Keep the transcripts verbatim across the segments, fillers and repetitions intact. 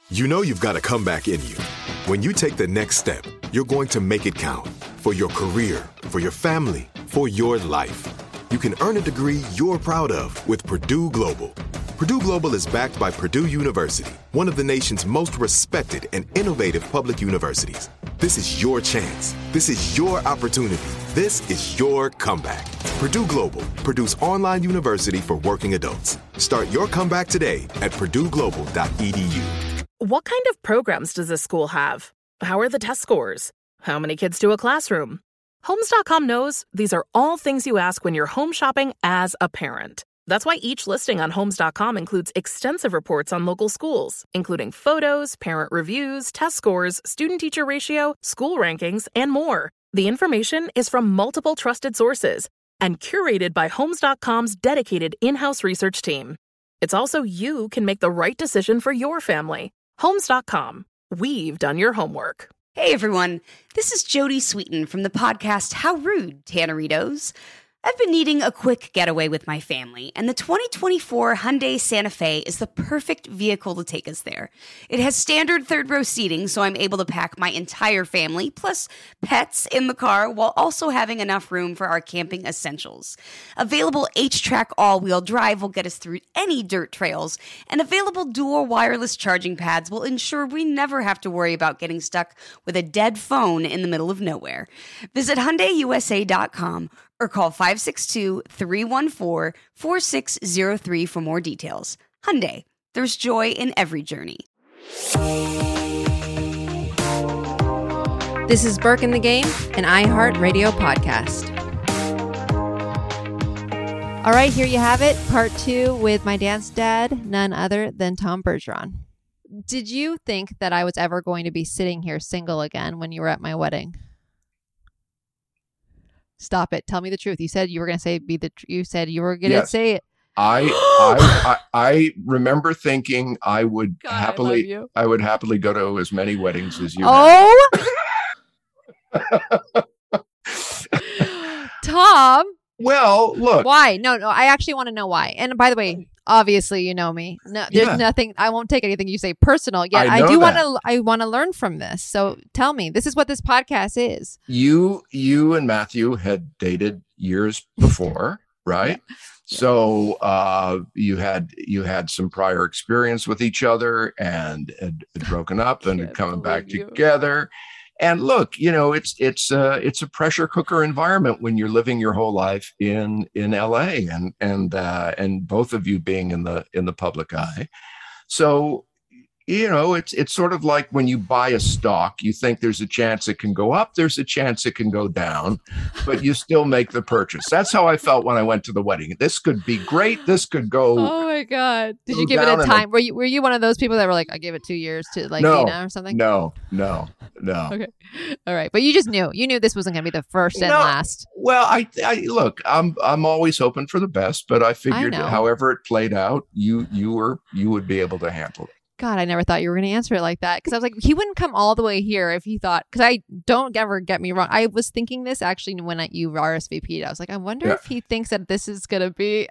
You know you've got a comeback in you. When you take the next step, you're going to make it count for your career, for your family, for your life. You can earn a degree you're proud of with Purdue Global. Purdue Global is backed by Purdue University, one of the nation's most respected and innovative public universities. This is your chance. This is your opportunity. This is your comeback. Purdue Global, Purdue's online university for working adults. Start your comeback today at purdue global dot e d u. What kind of programs does this school have? How are the test scores? How many kids do a classroom? Homes dot com knows these are all things you ask when you're home shopping as a parent. That's why each listing on Homes dot com includes extensive reports on local schools, including photos, parent reviews, test scores, student-teacher ratio, school rankings, and more. The information is from multiple trusted sources and curated by Homes dot com's dedicated in-house research team. It's also you can make the right decision for your family. Homes dot com. We've done your homework. Hey everyone, this is Jodie Sweetin from the podcast How Rude, Tanneritos. I've been needing a quick getaway with my family, and the twenty twenty-four Hyundai Santa Fe is the perfect vehicle to take us there. It has standard third-row seating, so I'm able to pack my entire family, plus pets, in the car, while also having enough room for our camping essentials. Available H-Track all-wheel drive will get us through any dirt trails, and available dual wireless charging pads will ensure we never have to worry about getting stuck with a dead phone in the middle of nowhere. Visit Hyundai U S A dot com or call five six two, three one four, four six zero three for more details. Hyundai, there's joy in every journey. This is Burke in the Game, an iHeartRadio podcast. All right, here you have it, part two with my dance dad, none other than Tom Bergeron. Did you think that I was ever going to be sitting here single again when you were at my wedding? Stop it. Tell me the truth. You said you were going to say be the. Tr- you said you were going to yes. say it. I, I I I remember thinking I would God, happily I, I would happily go to as many weddings as you. Oh, Tom. Well, look. Why? No, no. I actually want to know why. And by the way, obviously, you know me. No, there's yeah. nothing. I won't take anything you say personal. Yet I, I do want to. I want to learn from this. So tell me. This is what this podcast is. You, you, and Matthew had dated years before, right? Yeah. So uh, you had you had some prior experience with each other and had, had broken up and coming back you. together. And look, you know, it's it's uh, it's a pressure cooker environment when you're living your whole life in in L A and and uh, and both of you being in the in the public eye. So, you know, it's it's sort of like when you buy a stock, you think there's a chance it can go up, there's a chance it can go down, but you still make the purchase. That's how I felt when I went to the wedding. This could be great. This could go. Oh my God! Did you give it a time? A, were you were you one of those people that were like, I gave it two years to like no, Dina or something? No, no, no. Okay, all right. But you just knew. You knew this wasn't going to be the first and no, last. Well, I, I look. I'm I'm always hoping for the best, but I figured I however it played out, you you were you would be able to handle it. God, I never thought you were going to answer it like that. Because I was like, he wouldn't come all the way here if he thought, because I don't ever get me wrong. I was thinking this actually when I, you R S V P'd. I was like, I wonder yeah. if he thinks that this is going to be.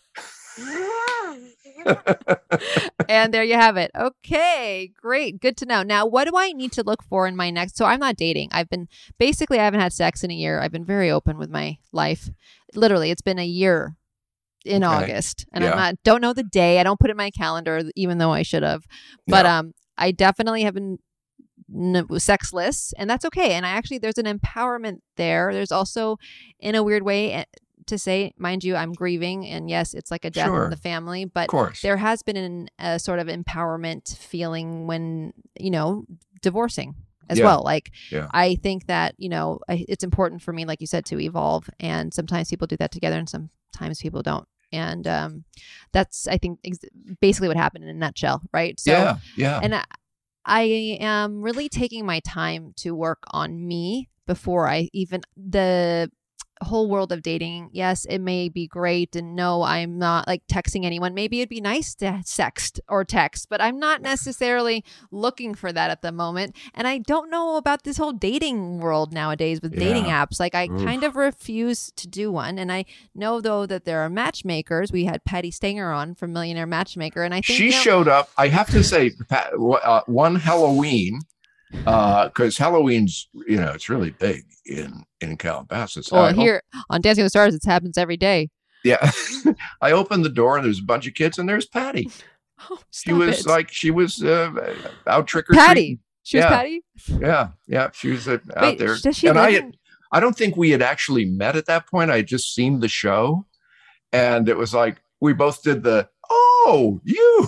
And there you have it. Okay, great. Good to know. Now, what do I need to look for in my next? So I'm not dating. I've been basically, I haven't had sex in a year. I've been very open with my life. Literally, it's been a year. In okay. August, and yeah. I'm not don't know the day. I don't put it in my calendar, even though I should have. But no. um, I definitely have been n- sexless, and that's okay. And I actually there's an empowerment there. There's also, in a weird way, to say, mind you, I'm grieving, and yes, it's like a death sure. in the family. But there has been an, a sort of empowerment feeling when you know divorcing. As yeah. well. Like, yeah. I think that, you know, I, it's important for me, like you said, to evolve. And sometimes people do that together and sometimes people don't. And um, that's, I think, ex- basically what happened in a nutshell. Right. So, yeah. Yeah. And I, I am really taking my time to work on me before I even, the whole world of dating, yes, it may be great. And no, I'm not like texting anyone. Maybe it'd be nice to sext or text, but I'm not necessarily looking for that at the moment. And I don't know about this whole dating world nowadays with dating Yeah. apps. Like I Oof. kind of refuse to do one. And I know though that there are matchmakers. We had Patty Stanger on from Millionaire Matchmaker. And I think She you know, showed up. I have to say, Pat, uh, one Halloween, because Halloween's, you know, it's really big in in Calabasas. well, I op- here on Dancing with the Stars, it happens every day. yeah, I opened the door and there's a bunch of kids, and there's Patty. Oh, She stop was it. like, she was uh, out trick or Patty. treating. She was Yeah. Patty. Yeah, yeah, she was uh, out Wait, there. does she and live I, in- had, I don't think we had actually met at that point. I had just seen the show, and it was like we both did the oh you.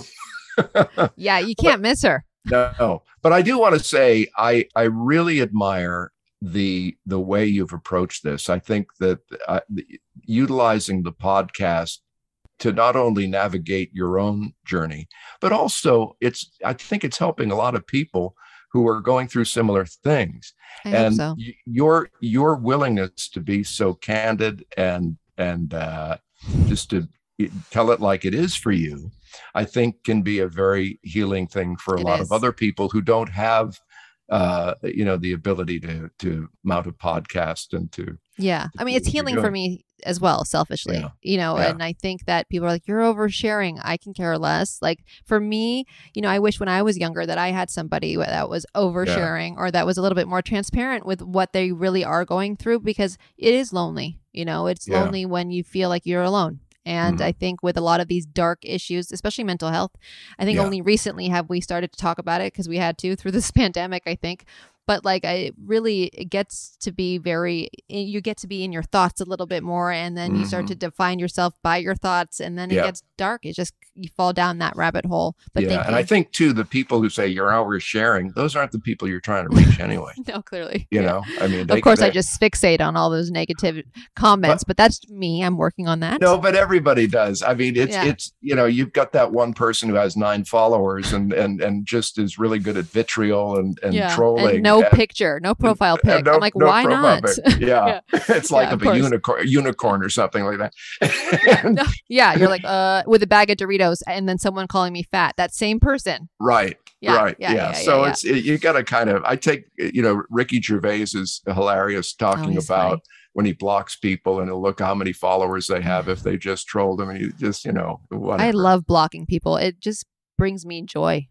Yeah, you can't miss her. No, but I do want to say I I really admire the the way you've approached this. I think that uh, the, utilizing the podcast to not only navigate your own journey, but also it's I think it's helping a lot of people who are going through similar things. I hope and so. y- your your willingness to be so candid and and uh, just to tell it like it is for you, I think can be a very healing thing for a It lot is. of other people who don't have, uh, you know, the ability to to mount a podcast and to. Yeah. I mean, it's what you're healing for doing. me as well, selfishly, Yeah. you know, Yeah. and I think that people are like, you're oversharing. I can care less. Like for me, you know, I wish when I was younger that I had somebody that was oversharing or that was a little bit more transparent with what they really are going through, because it is lonely. You know, it's Yeah. lonely when you feel like you're alone. And Mhm. I think with a lot of these dark issues, especially mental health, I think Yeah. only recently have we started to talk about it because we had to through this pandemic, I think. But like, I really, it gets to be very, you get to be in your thoughts a little bit more. And then you start Mhm. to define yourself by your thoughts. And then it Yeah. gets dark. It just, you fall down that rabbit hole. But yeah, thank and you. I think too, the people who say you're oversharing, those aren't the people you're trying to reach anyway. no, clearly. You Yeah. know, I mean, Of they- course, I they- just fixate on all those negative comments, but, that's me. I'm working on that. No, but everybody does. I mean, it's Yeah. it's you know, you've got that one person who has nine followers and and and just is really good at vitriol and and yeah. trolling. And no and- picture, no profile and pic. no- I'm like, no why profile not? pic. Yeah. It's like Yeah, of of a course. unicorn, unicorn or something like that. And- No, yeah, you're like, uh, with a bag of Doritos and then someone calling me fat. That same person. Right. Yeah, right. yeah, Yeah. yeah, so yeah, it's it, you got to kind of. I take you know Ricky Gervais is hilarious talking Oh, he's about funny. when he blocks people and he'll look how many followers they have if they just trolled him and you just you know whatever. I love blocking people. It just brings me joy.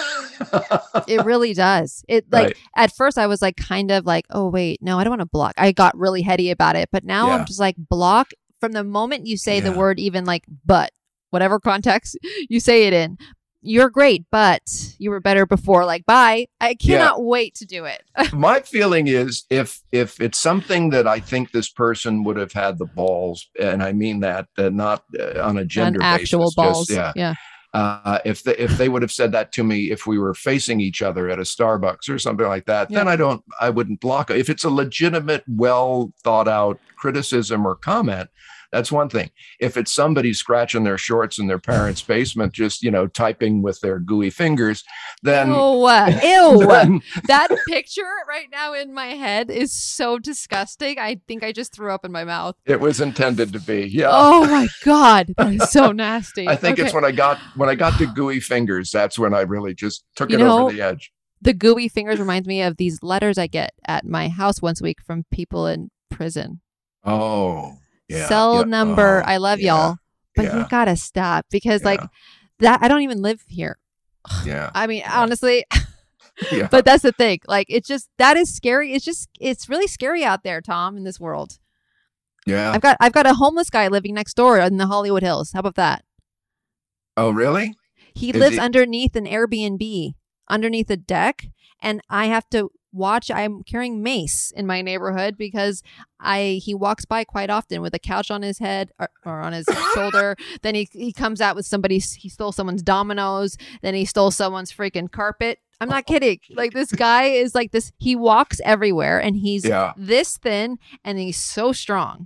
It really does. It like Right. at first I was like kind of like, oh wait, no, I don't want to block. I got really heady about it, but now Yeah. I'm just like block from the moment you say the Yeah. word, even like but, whatever context you say it in. You're great, but you were better before. Like, bye. I cannot wait to do it. My feeling is if if it's something that I think this person would have had the balls, and I mean that uh, not uh, on a gender On actual basis, balls. just, yeah. yeah. Uh, if they, if they would have said that to me if we were facing each other at a Starbucks or something like that, then Yeah. I don't I wouldn't block it. If it's a legitimate, well thought out criticism or comment, that's one thing. If it's somebody scratching their shorts in their parents' basement, just you know typing with their gooey fingers, then Ew. Ew. then- That picture right now in my head is so disgusting. I think I just threw up in my mouth. it was intended to be. Yeah. Oh my God. That is so nasty. I think it's Okay. when I got when I got to gooey fingers, that's when I really just took You it know, over the edge. The gooey fingers reminds me of these letters I get at my house once a week from people in prison. Oh, yeah. Cell yeah. number. Oh, I love yeah, y'all, but yeah. you gotta stop because like Yeah. that. I don't even live here. Yeah. I mean, honestly, Yeah. but that's the thing. Like, it's just that is scary. It's just it's really scary out there, Tom, in this world. Yeah. I've got I've got a homeless guy living next door in the Hollywood Hills. How about that? Oh, really? He Is lives he- underneath an Airbnb, underneath a deck, and I have to watch. I'm carrying mace in my neighborhood because I he walks by quite often with a couch on his head or, or on his shoulder. Then he he comes out with somebody's. He stole someone's dominoes. Then he stole someone's freaking carpet. I'm not kidding. Like, this guy is like this. He walks everywhere, and he's Yeah. this thin, and he's so strong.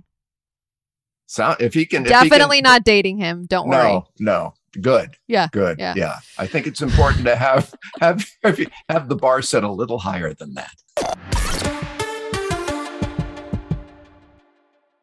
So if he can if he can- Definitely not dating him. Don't worry. No, no. Good. Yeah. Good. Yeah. Yeah. I think it's important to have have have the bar set a little higher than that.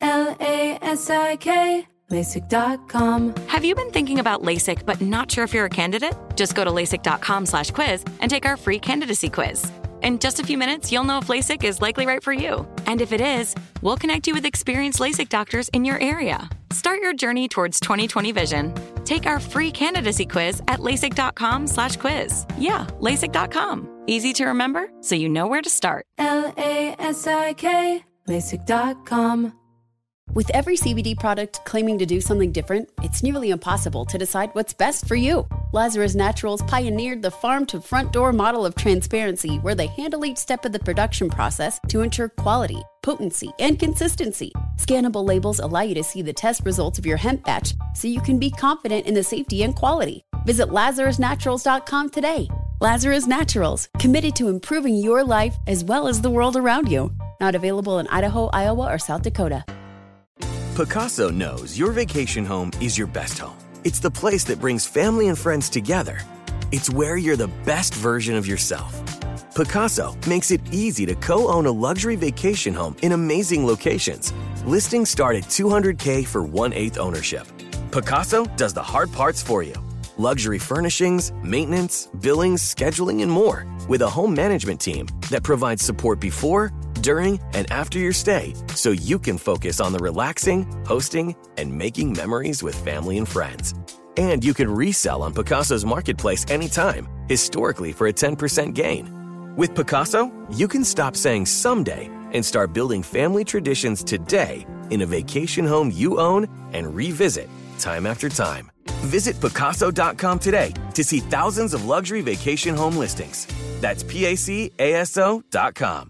L A S I K, LASIK dot com. Have you been thinking about LASIK but not sure if you're a candidate? Just go to LASIK.com slash quiz and take our free candidacy quiz. In just a few minutes, you'll know if LASIK is likely right for you. And if it is, we'll connect you with experienced LASIK doctors in your area. Start your journey towards twenty twenty vision. Take our free candidacy quiz at LASIK.com slash quiz. Yeah, LASIK dot com. Easy to remember, so you know where to start. L A S I K, LASIK dot com. With every C B D product claiming to do something different, it's nearly impossible to decide what's best for you. Lazarus Naturals pioneered the farm-to-front-door model of transparency, where they handle each step of the production process to ensure quality, potency, and consistency. Scannable labels allow you to see the test results of your hemp batch, so you can be confident in the safety and quality. Visit Lazarus Naturals dot com today. Lazarus Naturals, committed to improving your life as well as the world around you. Not available in Idaho, Iowa, or South Dakota. Pacaso knows your vacation home is your best home. It's the place that brings family and friends together. It's where you're the best version of yourself. Pacaso makes it easy to co-own a luxury vacation home in amazing locations. Listings start at two hundred thousand dollars for one-eighth ownership. Pacaso does the hard parts for you. Luxury furnishings, maintenance, billings, scheduling, and more. With a home management team that provides support before, during, and after your stay, so you can focus on the relaxing, hosting, and making memories with family and friends. And you can resell on Pacaso's marketplace anytime, historically for a ten percent gain. With Pacaso, you can stop saying someday and start building family traditions today in a vacation home you own and revisit time after time. Visit Pacaso dot com today to see thousands of luxury vacation home listings. That's P A C A S O dot com.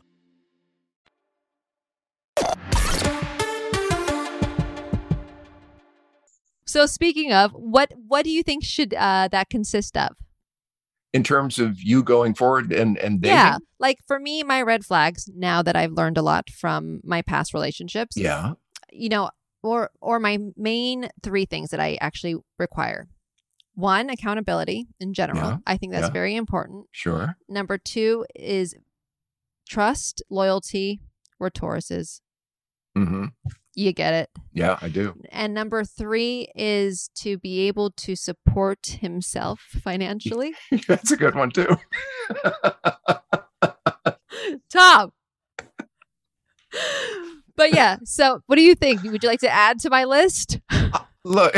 So speaking of, what what do you think should uh, that consist of? In terms of you going forward and, and dating? Yeah. Like for me, my red flags, now that I've learned a lot from my past relationships. Yeah. You know, or or my main three things that I actually require. One, accountability in general. Yeah. I think that's Yeah. very important. Sure. Number two is trust, loyalty. We're Tauruses. Mm-hmm. You get it. Yeah, I do. And number three is to be able to support himself financially. That's a good one too. Tom. But yeah, so what do you think? Would you like to add to my list? Look,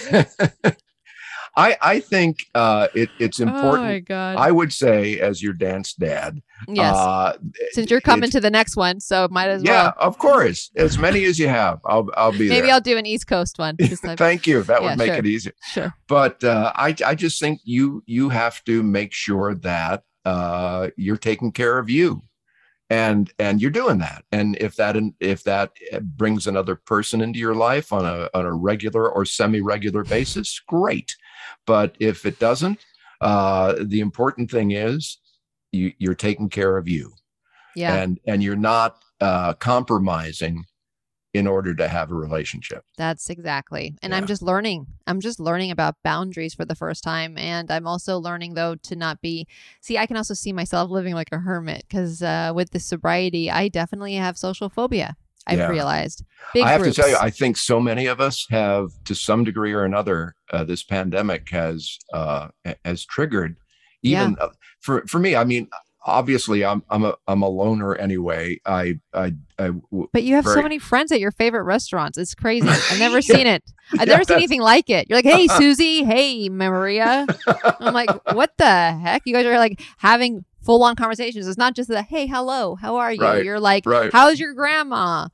I I think uh, it, it's important. Oh my God. I would say, as your dance dad, Yes. uh, Since you're coming it's- to the next one, so might as yeah, well. of course, as many as you have, I'll I'll be Maybe there. I'll do an East Coast one. this time. Thank you. That Yeah, would make sure. it easier. Sure. But uh, I I just think you you have to make sure that uh, you're taking care of you, and and you're doing that. And if that if that brings another person into your life on a on a regular or semi-regular basis, great. But if it doesn't, uh, the important thing is you, you're taking care of you, Yeah. and and you're not uh, compromising in order to have a relationship. That's exactly. And I'm Yeah. just learning. I'm just learning about boundaries for the first time. And I'm also learning, though, to not be. See, I can also see myself living like a hermit because uh, with the sobriety, I definitely have social phobia. I've Yeah. realized. Big I have groups. to tell you, I think so many of us have, to some degree or another, uh, this pandemic has uh, has triggered. Even uh, for for me, I mean, obviously, I'm I'm a I'm a loner anyway. I I, I w- But you have so very- many friends at your favorite restaurants. It's crazy. I've never Yeah. seen it. I've Yeah, never seen that's- anything like it. You're like, hey, Susie. Hey, Maria. I'm like, what the heck? You guys are like having full on conversations. It's not just the, hey, hello, how are you? Right, You're like, right. how's your grandma?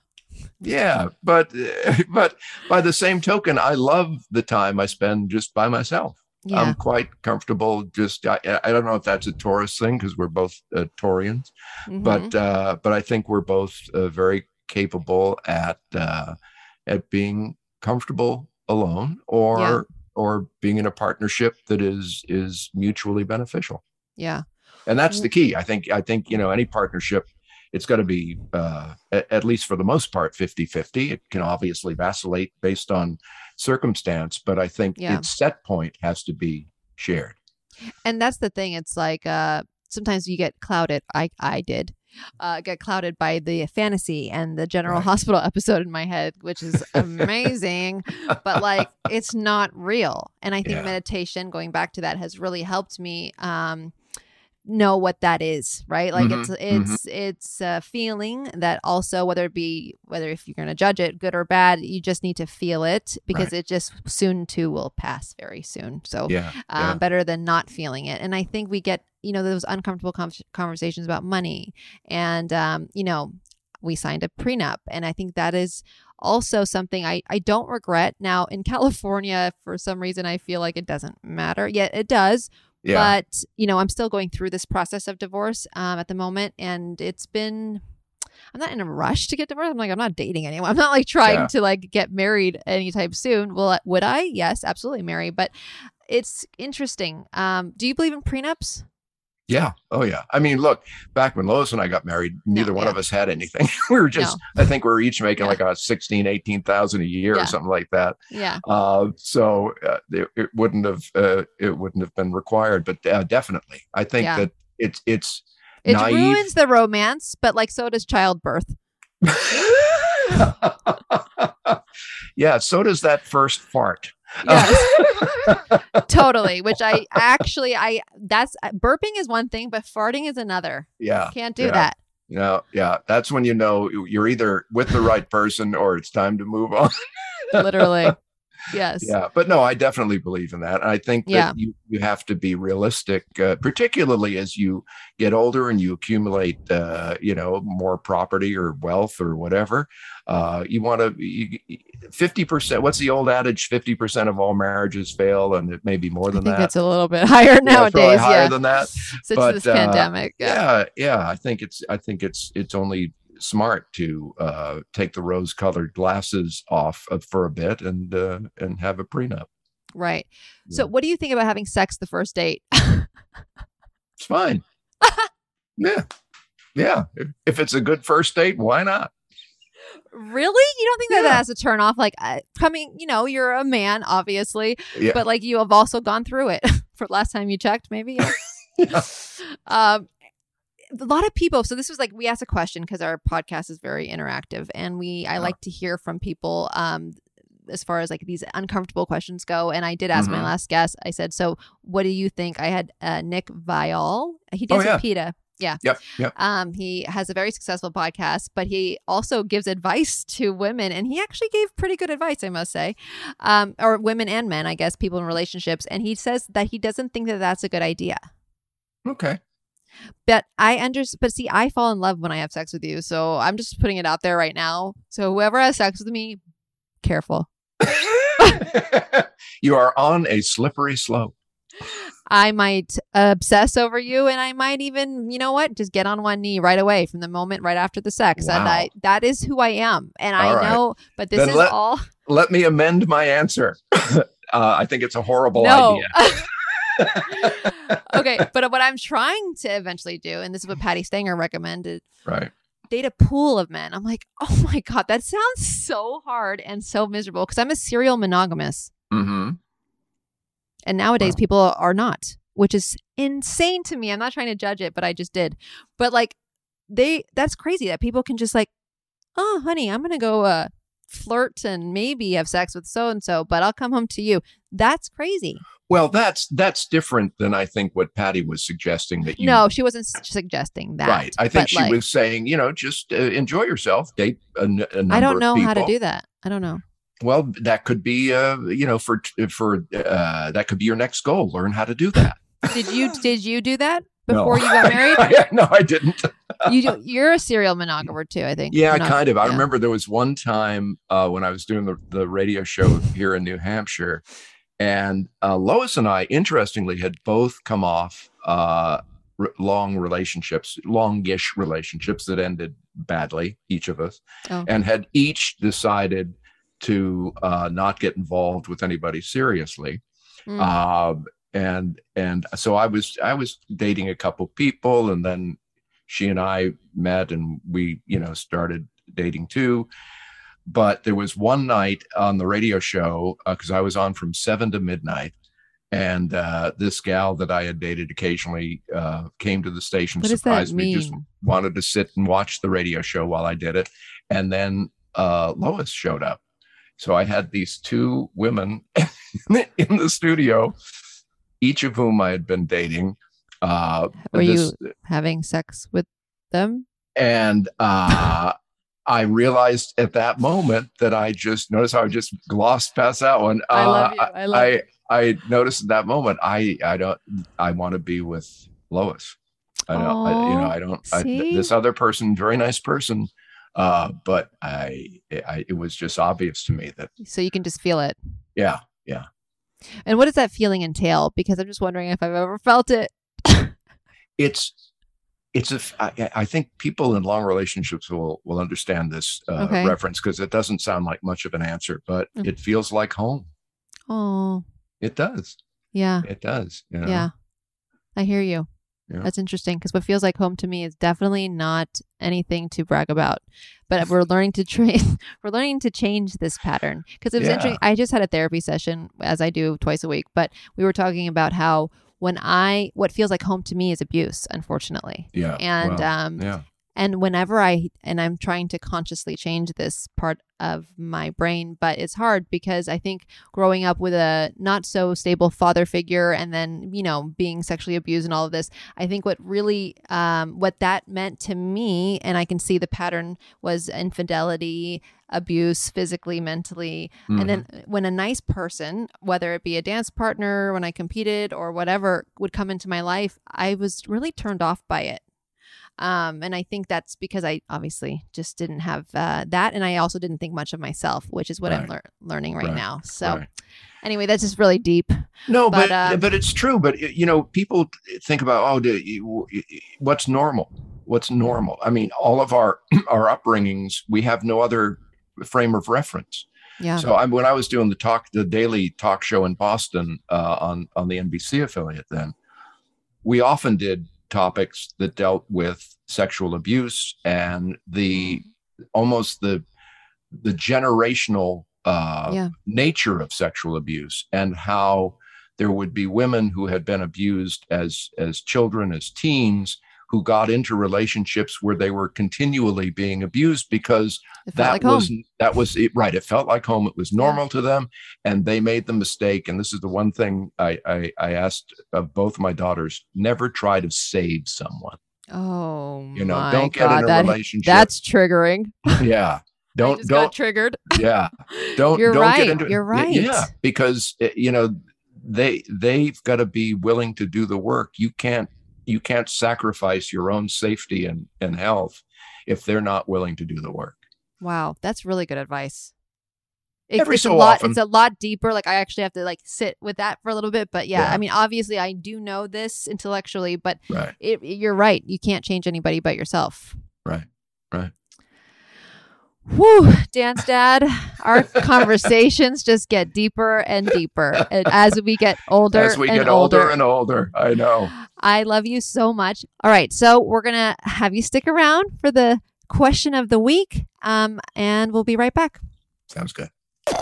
Yeah, but but by the same token, I love the time I spend just by myself. Yeah. I'm quite comfortable. Just I, I don't know if that's a Taurus thing because we're both uh, Taurians, Mhm. but uh, but I think we're both uh, very capable at uh, at being comfortable alone or Yeah. or being in a partnership that is is mutually beneficial. Yeah. And that's the key. I think I think you know any partnership, it's got to be uh, at, at least for the most part fifty-fifty. It can obviously vacillate based on circumstance, but I think Yeah. its set point has to be shared. And that's the thing. It's like uh, sometimes you get clouded. I I did uh, get clouded by the fantasy and the General Right. Hospital episode in my head, which is amazing, but like it's not real. And I think Yeah. meditation, going back to that, has really helped me um, know what that is, right? Like Mhm, it's it's it's a feeling that also, whether it be whether if you're going to judge it good or bad, you just need to feel it because Right. it just soon too will pass very soon. So Yeah. um, yeah. better than not feeling it. And I think we get, you know, those uncomfortable con- conversations about money. And, um, you know, we signed a prenup. And I think that is also something I, I don't regret. Now, in California, for some reason, I feel like it doesn't matter. Yet it does. Yeah. But, you know, I'm still going through this process of divorce um, at the moment. And it's been, I'm not in a rush to get divorced. I'm like, I'm not dating anyone. I'm not like trying Yeah. to like get married anytime soon. Well, would I? Yes, absolutely marry. But it's interesting. Um, do you believe in prenups? Yeah. Oh, yeah. I mean, look, back when Lois and I got married, neither one yeah. of us had anything. We were just, I think we were each making Yeah. like a sixteen, eighteen thousand a year Yeah. or something like that. Yeah. Uh, so uh, it, it wouldn't have, uh, it wouldn't have been required, but uh, definitely, I think Yeah. that it's, it's It naive. ruins the romance, but like so does childbirth. Yeah. So does that first fart. Yes. Totally. Which I actually, I, that's, burping is one thing, but farting is another. Yeah. Can't do yeah. that. Yeah. Yeah. That's when you know you're either with the right person or it's time to move on. Literally. Yes. Yeah, but no, I definitely believe in that. I think that Yeah. you, you have to be realistic, uh, particularly as you get older and you accumulate, uh, you know, more property or wealth or whatever. Uh, you want to fifty percent. What's the old adage? Fifty percent of all marriages fail, and it may be more I than think that. it's a little bit higher Yeah, it's probably nowadays. higher Yeah. than that. Since but, this uh, pandemic. Yeah. Yeah, yeah. I think it's. I think it's. It's only smart to uh, take the rose-colored glasses off uh, for a bit and uh, and have a prenup. Right. So, Yeah. what do you think about having sex the first date? It's fine. Yeah, yeah. If, if it's a good first date, why not? Really? You don't think that Yeah. that has a turn off? Like, uh, coming, you know, you're a man, obviously, Yeah. but like you have also gone through it for last time you checked, maybe. Yeah. Yeah. Um, a lot of people. So this was like we asked a question because our podcast is very interactive, and we I Yeah. like to hear from people. Um, as far as like these uncomfortable questions go, and I did ask my Mhm. last guest. I said, "So, what do you think?" I had uh, Nick Viall. He did Oh, yeah. PETA. Yeah. Yep. Yep. Um, he has a very successful podcast, but he also gives advice to women, and he actually gave pretty good advice, I must say, um, or women and men, I guess, people in relationships. And he says that he doesn't think that that's a good idea. Okay. But I under, but see, I fall in love when I have sex with you, so I'm just putting it out there right now. So whoever has sex with me, careful. You are on a slippery slope. I might obsess over you, and I might even, you know what, just get on one knee right away from the moment right after the sex. And Wow. I, that is who I am. And All I right. know, but this Then is let- all. Let me amend my answer. uh, I think it's a horrible No. idea. Okay. But what I'm trying to eventually do, and this is what Patty Stanger recommended, Right. date a pool of men. I'm like, oh my God, that sounds so hard and so miserable because I'm a serial monogamous. Mm-hmm. And nowadays Wow. people are not, which is insane to me. I'm not trying to judge it, but I just did. But like they, that's crazy that people can just like, oh, honey, I'm going to go uh, flirt and maybe have sex with so-and-so, but I'll come home to you. That's crazy. Well, that's that's different than I think what Patty was suggesting that you. No, she wasn't s- suggesting that. Right. I think but, she like, was saying, you know, just uh, enjoy yourself, date a, n- a number I don't of know how to people. do that. I don't know. Well, that could be, uh, you know, for for uh, that could be your next goal. Learn how to do that. Did you did you do that No. before you got married? No, I didn't. You do, you're a serial monogamer too, I think. Yeah, Monog- kind of. I yeah. remember there was one time uh, when I was doing the, the radio show here in New Hampshire, and uh, Lois and I, interestingly, had both come off uh, r- long relationships, longish relationships that ended badly, each of us, Oh. and had each decided to uh, not get involved with anybody seriously. Mm. Um, and and so I was I was dating a couple people, and then she and I met, and we you know started dating too. But there was one night on the radio show because I was on from seven to midnight, And uh, this gal that I had dated occasionally uh, came to the station, What does surprised that me, just mean? wanted to sit and watch the radio show while I did it. And then uh, Lois showed up. So I had these two women in the studio, each of whom I had been dating. Uh, Were this, you having sex with them? And uh, I realized at that moment that I just noticed how I just glossed past that one. Uh, I love you. I love I, you. I noticed at that moment, I, I don't, I want to be with Lois. I don't, I, you know, I don't, I, see? this other person, very nice person. Uh, but I, I, it was just obvious to me that, So you can just feel it. yeah, yeah. And what does that feeling entail? Because I'm just wondering if I've ever felt it. It's, it's a, I, I think people in long relationships will, will understand this uh, Okay. reference, because it doesn't sound like much of an answer, but Mm. it feels like home. Oh, It does. yeah. It does. You know? Yeah. I hear you. Yeah. That's interesting, because what feels like home to me is definitely not anything to brag about. But we're learning to train. We're learning to change this pattern, because it was Yeah. interesting. I just had a therapy session, as I do twice a week, but we were talking about how when I what feels like home to me is abuse, unfortunately. Yeah. And well, um yeah. and whenever I and I'm trying to consciously change this part of my brain, but it's hard because I think growing up with a not so stable father figure and then, you know, being sexually abused and all of this, I think what really um, what that meant to me, and I can see the pattern, was infidelity, abuse, physically, mentally. Mhm. And then when a nice person, whether it be a dance partner, when I competed or whatever, would come into my life, I was really turned off by it. Um, and I think that's because I obviously just didn't have uh, that. And I also didn't think much of myself, which is what I'm Right. lear- learning right, Right. now. So Right. anyway, that's just really deep. No, But, but uh, but it's true. But you know, people think about, oh, do you, what's normal? What's normal? I mean, all of our our upbringings, we have no other frame of reference. Yeah. So I, when I was doing the talk, the daily talk show in Boston uh, on on the N B C affiliate, then we often did topics that dealt with sexual abuse and the almost the the generational uh, Yeah. nature of sexual abuse, and how there would be women who had been abused as as children, as teens, who got into relationships where they were continually being abused because It felt that like was home. that was it, right. It felt like home. It was normal to them, and they made the mistake. And this is the one thing I I, I asked of both my daughters: never try to save someone. Oh, You know, my don't get God, in a that- relationship. That's triggering. Yeah, I don't just don't got triggered. yeah don't You're don't right. get into You're right. yeah, because uh, you know they they've got to be willing to do the work. You can't you can't sacrifice your own safety and and health if they're not willing to do the work. Wow, that's really good advice. It, Every it's so a lot. often. It's a lot deeper. Like I actually have to like sit with that for a little bit. But yeah, Yeah. I mean, obviously, I do know this intellectually, but Right, it, you're right. You can't change anybody but yourself. right, right. Whew, Dance Dad, our conversations just get deeper and deeper and as we get older. As we and get older and older, I know. I love you so much. All right, so we're gonna have you stick around for the question of the week, um, and we'll be right back. Sounds good.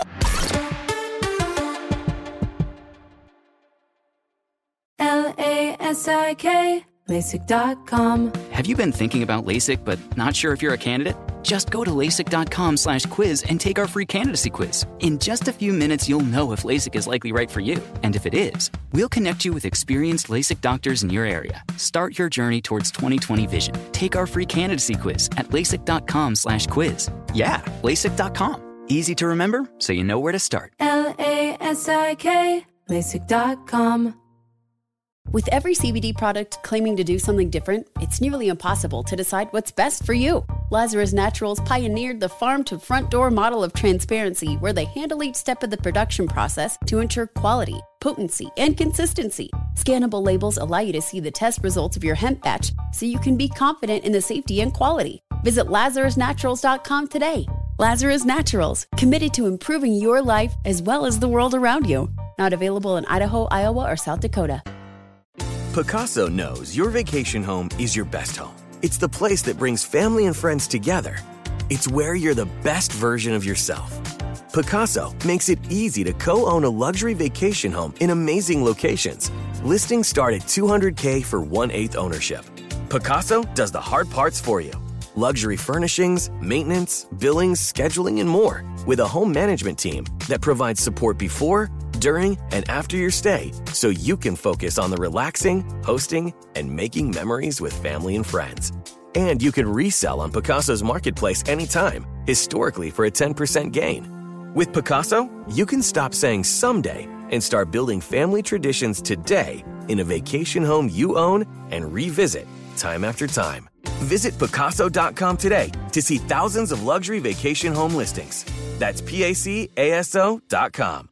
L A S I K, LASIK dot com. Have you been thinking about LASIK but not sure if you're a candidate? Just go to LASIK.com slash quiz and take our free candidacy quiz. In just a few minutes, you'll know if LASIK is likely right for you. And if it is, we'll connect you with experienced LASIK doctors in your area. Start your journey towards twenty twenty vision. Take our free candidacy quiz at LASIK.com slash quiz. Yeah, LASIK dot com. Easy to remember, so you know where to start. L A S I K, LASIK dot com. With every C B D product claiming to do something different, it's nearly impossible to decide what's best for you. Lazarus Naturals pioneered the farm-to-front-door model of transparency, where they handle each step of the production process to ensure quality, potency, and consistency. Scannable labels allow you to see the test results of your hemp batch, so you can be confident in the safety and quality. Visit Lazarus Naturals dot com today. Lazarus Naturals, committed to improving your life as well as the world around you. Not available in Idaho, Iowa, or South Dakota. Pacaso knows your vacation home is your best home. It's the place that brings family and friends together. It's where you're the best version of yourself. Picasso makes it easy to co-own a luxury vacation home in amazing locations. Listings start at two hundred thousand dollars for one-eighth ownership. Picasso does the hard parts for you. Luxury furnishings, maintenance, billings, scheduling, and more. With a home management team that provides support before, during, and after your stay so you can focus on the relaxing, hosting, and making memories with family and friends. And you can resell on Picasso's marketplace anytime, historically for a ten percent gain. With Picasso, you can stop saying someday and start building family traditions today in a vacation home you own and revisit time after time. Visit Picasso dot com today to see thousands of luxury vacation home listings. That's P A C A S O dot com.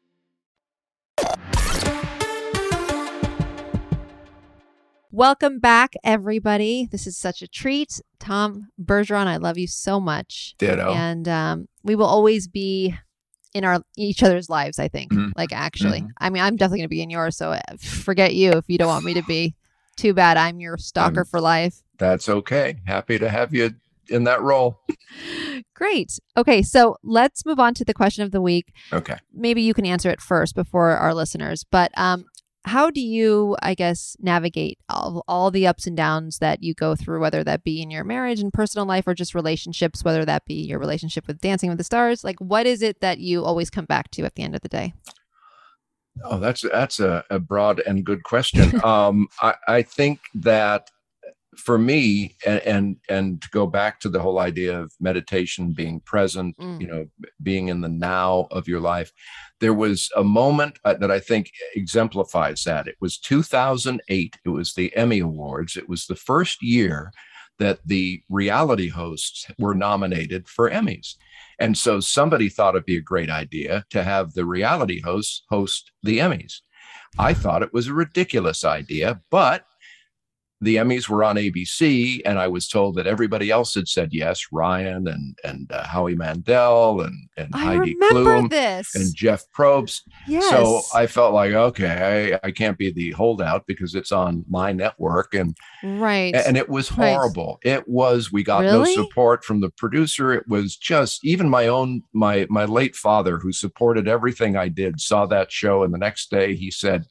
Welcome back, everybody. This is such a treat. Tom Bergeron, I love you so much. Ditto. And um, we will always be in our each other's lives, I think. Mm-hmm. Like, actually. Mm-hmm. I mean, I'm definitely going to be in yours, so forget you if you don't want me to be. Too bad. I'm your stalker um, for life. That's okay. Happy to have you in that role. Great. Okay, so let's move on to the question of the week. Okay. Maybe you can answer it first before our listeners. But um, how do you, I guess, navigate all, all the ups and downs that you go through, whether that be in your marriage and personal life or just relationships, whether that be your relationship with Dancing with the Stars? Like, what is it that you always come back to at the end of the day? Oh, that's that's a, a broad and good question. um, I, I think that for me, and, and and to go back to the whole idea of meditation, being present, mm. you know, being in the now of your life, there was a moment that I think exemplifies that. It was two thousand eight. It was the Emmy Awards. It was the first year that the reality hosts were nominated for Emmys. And so somebody thought it'd be a great idea to have the reality hosts host the Emmys. I thought it was a ridiculous idea, but the Emmys were on A B C, and I was told that everybody else had said yes, Ryan and and uh, Howie Mandel and, and I Heidi remember Klum this. and Jeff Probst. Yes. So I felt like, okay, I, I can't be the holdout because it's on my network. And right. and it was horrible. Right. It was, we got really? no support from the producer. It was just, even my own, my my late father, who supported everything I did, saw that show. And the next day he said,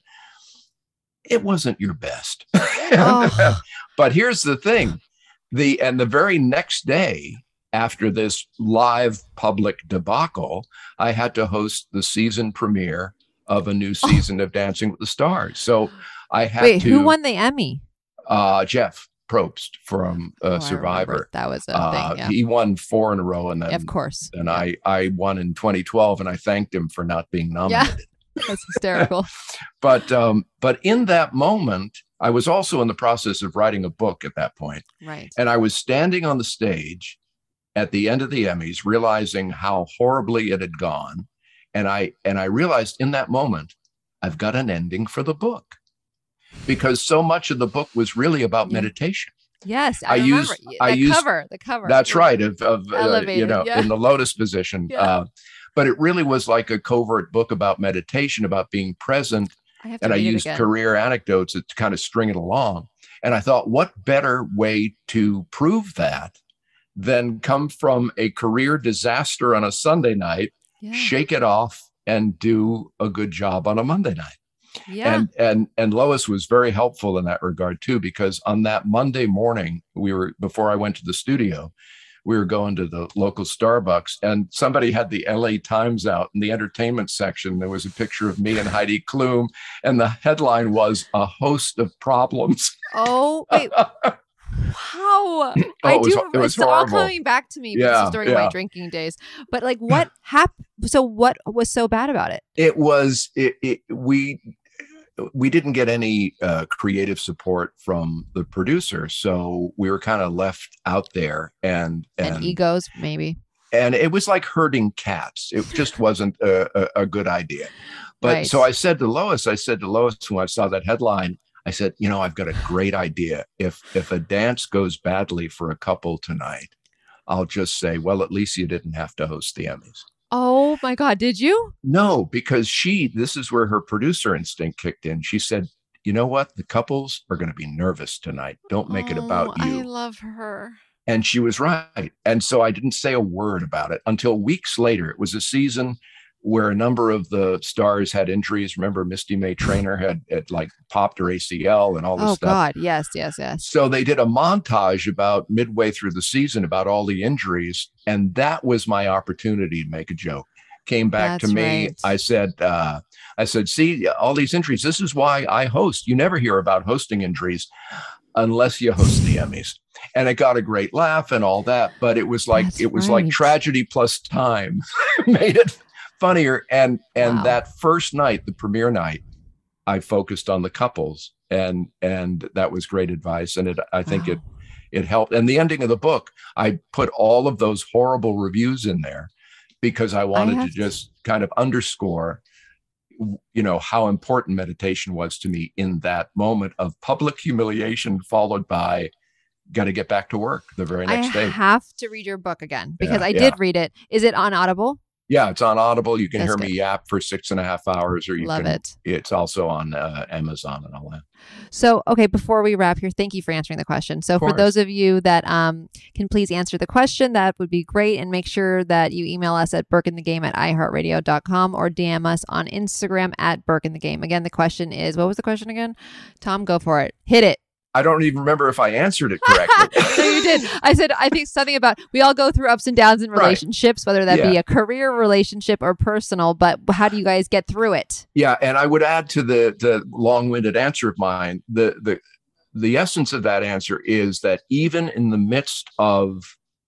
it wasn't your best. Oh. But here's the thing. The and the very next day after this live public debacle, I had to host the season premiere of a new season oh. of Dancing with the Stars. So I had Wait, to. Who won the Emmy? Uh, Jeff Probst from uh, oh, Survivor. That was a uh, thing. Yeah. He won four in a row, and then of course, and yeah. I I won in twenty twelve, and I thanked him for not being nominated. Yeah. That's hysterical. but um, but in that moment, I was also in the process of writing a book at that point. Right. And I was standing on the stage at the end of the Emmys, realizing how horribly it had gone. And I and I realized in that moment, I've got an ending for the book, because so much of the book was really about yeah. meditation. Yes, I, I remember. used the I used cover, the cover. That's right, of, of Elevated, uh, you know, yeah. in the lotus position. Yeah. Uh, but it really was like a covert book about meditation, about being present. I have to and I read it used again. career anecdotes to kind of string it along. And I thought, what better way to prove that than come from a career disaster on a Sunday night, yeah. shake it off, and do a good job on a Monday night. Yeah. And and and Lois was very helpful in that regard too, because on that Monday morning, we were before I went to the studio, we were going to the local Starbucks, and somebody had the L A Times out in the entertainment section. There was a picture of me and Heidi Klum, and the headline was "A Host of Problems." Oh, wait. Wow. Oh, I it was, do. it was it's horrible. all coming back to me because Yeah, it's during yeah. my drinking days. But like, what happened? So what was so bad about it? It was, it, it, we, we didn't get any uh, creative support from the producer. So we were kind of left out there, and, and, And egos, maybe. and it was like herding cats. It just wasn't a, a, a good idea. But Right. so I said to Lois, I said to Lois, when I saw that headline, I said, you know, I've got a great idea. If if a dance goes badly for a couple tonight, I'll just say, well, at least you didn't have to host the Emmys. Oh my God. Did you? No, because she, this is where her producer instinct kicked in. She said, you know what? The couples are going to be nervous tonight. Don't make it about Oh, you. I love her. And she was right. And so I didn't say a word about it until weeks later. It was a season where a number of the stars had injuries. Remember, Misty May Trainer had, had like popped her A C L and all this oh, stuff. Oh, God. Yes, yes, yes. So they did a montage about midway through the season about all the injuries. And that was my opportunity to make a joke. Came back That's to me. right. I said, uh, I said, see, all these injuries. This is why I host. You never hear about hosting injuries unless you host the Emmys. And it got a great laugh and all that. But it was like, That's it was right. like tragedy plus time made it funnier. And, and Wow. that first night, the premiere night, I focused on the couples, and, and that was great advice. And it, I think Wow. it, it helped. And the ending of the book, I put all of those horrible reviews in there because I wanted I to just kind of underscore, you know, how important meditation was to me in that moment of public humiliation, followed by got to get back to work the very next I day. have to read your book again because Yeah, I yeah. did read it. Is it on Audible? Yeah, it's on Audible. You can That's hear good. me yap for six and a half hours, or you Love can. it. It's also on uh, Amazon and all that. So, okay, before we wrap here, thank you for answering the question. So, for course. those of you that um, can please answer the question, that would be great. And make sure that you email us at burkinthegame at iheartradio dot com or D M us on Instagram at burkinthegame. Again, the question is, what was the question again? Tom, go for it. Hit it. I don't even remember if I answered it correctly. No, you did. I said, I think something about we all go through ups and downs in Right. relationships, whether that be Yeah. a career relationship or personal, but how do you guys get through it? Yeah, and I would add to the the long-winded answer of mine, the the the essence of that answer is that even in the midst of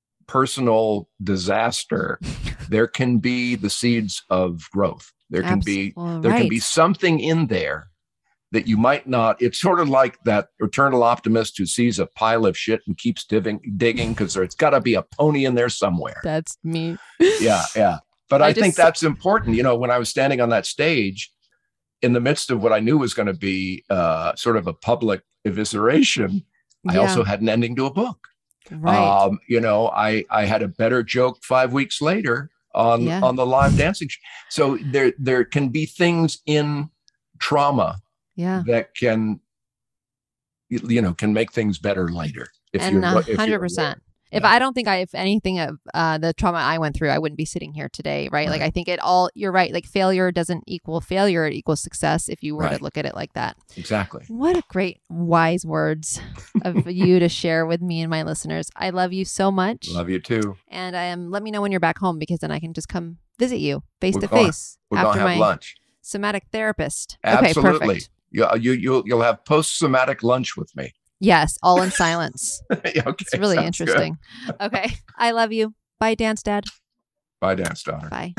personal disaster, there can be the seeds of growth. There can be Absolutely there can right. be something in there that you might not. It's sort of like that eternal optimist who sees a pile of shit and keeps digging digging because there's got to be a pony in there somewhere. That's me. Yeah, yeah. But I I, think just- that's important. You know, when I was standing on that stage in the midst of what I knew was going to be uh, sort of a public evisceration, I Yeah. also had an ending to a book. Right. Um, you know, I I had a better joke five weeks later on Yeah. on the live dancing. sh- So there there can be things in trauma yeah. that can, you know, can make things better later. If And you're a if you're hundred percent. aware. If Yeah. I don't think I, if anything of uh, the trauma I went through, I wouldn't be sitting here today, right? Like Right. I think it all. You're right. Like failure doesn't equal failure; it equals success. If you were Right. to look at it like that. Exactly. What a great wise words of you to share with me and my listeners. I love you so much, Love you too. and um, let me know when you're back home because then I can just come visit you face We're to gonna- face We're after gonna have my lunch. somatic therapist. Okay, Absolutely. perfect. You, you, you'll, you'll have post-somatic lunch with me. Yes, all in silence. Okay, It's really sounds good. interesting. Okay, I love you. Bye, Dance Dad. Bye, Dance Daughter. Bye.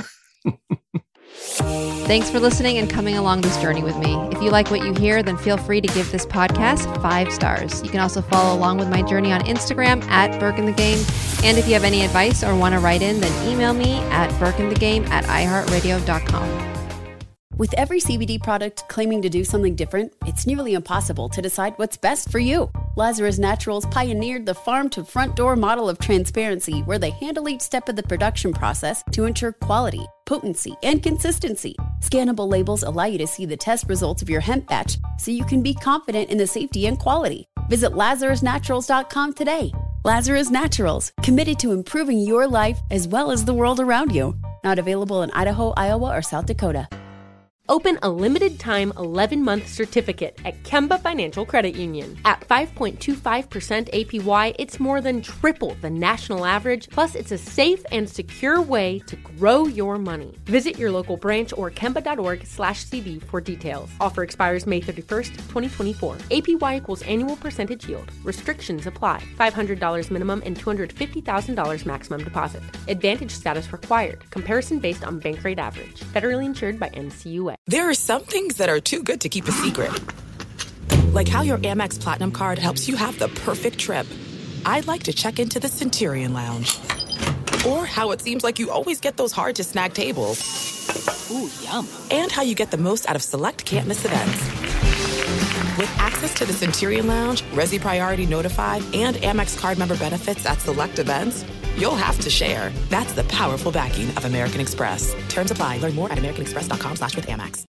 Thanks for listening and coming along this journey with me. If you like what you hear, then feel free to give this podcast five stars. You can also follow along with my journey on Instagram at burkinthegame. And if you have any advice or want to write in, then email me at burkinthegame at iheartradio dot com. With every C B D product claiming to do something different, it's nearly impossible to decide what's best for you. Lazarus Naturals pioneered the farm-to-front-door model of transparency, where they handle each step of the production process to ensure quality, potency, and consistency. Scannable labels allow you to see the test results of your hemp batch, so you can be confident in the safety and quality. Visit lazarus naturals dot com today. Lazarus Naturals, committed to improving your life as well as the world around you. Not available in Idaho, Iowa, or South Dakota. Open a limited-time eleven-month certificate at Kemba Financial Credit Union. At five point two five percent A P Y, it's more than triple the national average, plus it's a safe and secure way to grow your money. Visit your local branch or kemba.org slash CD for details. Offer expires May thirty-first, twenty twenty-four. A P Y equals annual percentage yield. Restrictions apply. five hundred dollars minimum and two hundred fifty thousand dollars maximum deposit. Advantage status required. Comparison based on bank rate average. Federally insured by N C U A. There are some things that are too good to keep a secret. Like how your Amex Platinum card helps you have the perfect trip. I'd like to check into the Centurion Lounge. Or how it seems like you always get those hard-to-snag tables. Ooh, yum. And how you get the most out of select can't-miss events. With access to the Centurion Lounge, Resi Priority Notified, and Amex card member benefits at select events, you'll have to share. That's the powerful backing of American Express. Terms apply. Learn more at americanexpress.com slash with Amex.